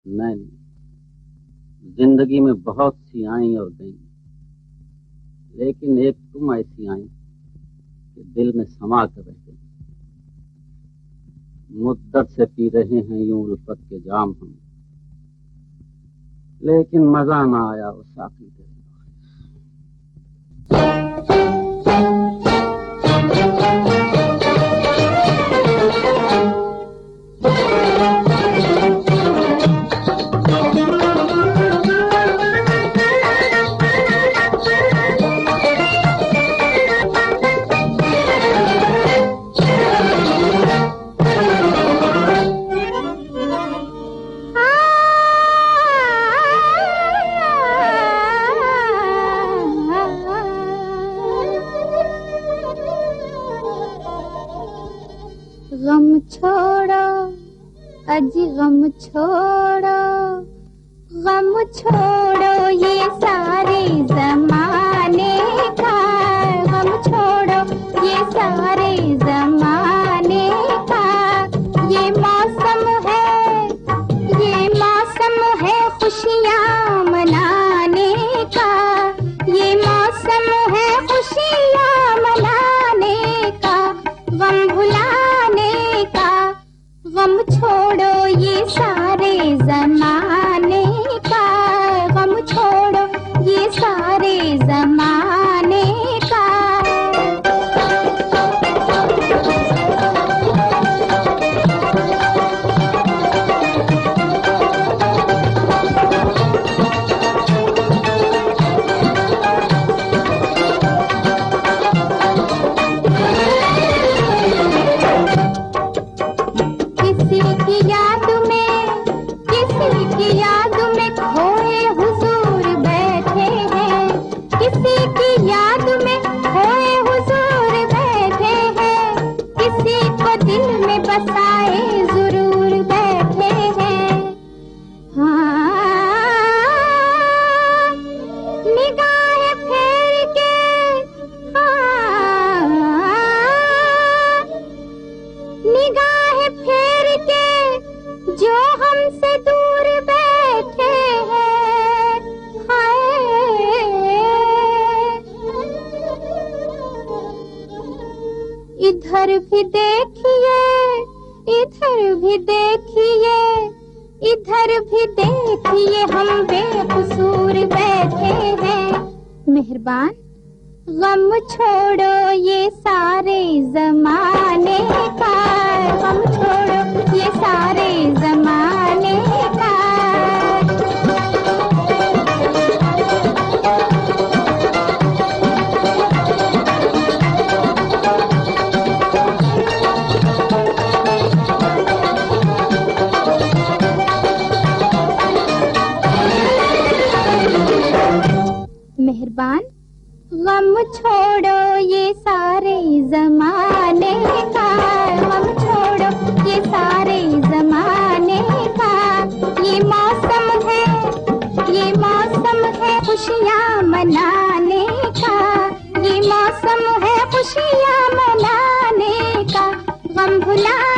नहीं, जिंदगी में बहुत सी आई और गई, लेकिन एक तुम ऐसी आई कि दिल में समा कर रह गई। मुद्दत से पी रहे हैं यूं उल्फत के जाम हम, लेकिन मजा ना आया उस साकी के। गम छोड़ो अजी गम छोड़ो, गम छोड़ो ये सारे जमाने का, गम छोड़ो ये सारे जमाने का। ये मौसम है खुशियाँ मनाने का, ये मौसम है खुशियाँ मनाने का। गम भुलाने का, गम छोड़ो ये सारे जमाने का, गम छोड़ो ये सारे जमाने का। बसाए जरूर बैठे हैं। हाँ, निगाह फेर के, हाँ, निगाह फेर के जो हमसे दूर बैठे हैं। हाय, इधर भी देखिए, इधर भी देखिए, इधर भी देखिए, हम बेकसूर बैठे हैं। मेहरबान गम छोड़ो ये सारे जमाने का, गम छोड़ो ये सारे जमाने का। मेहरबान गम छोड़ो ये सारे जमाने का, गम छोड़ो ये सारे जमाने का। ये मौसम है खुशियाँ मनाने का, ये मौसम है खुशियाँ मनाने का। गम भुला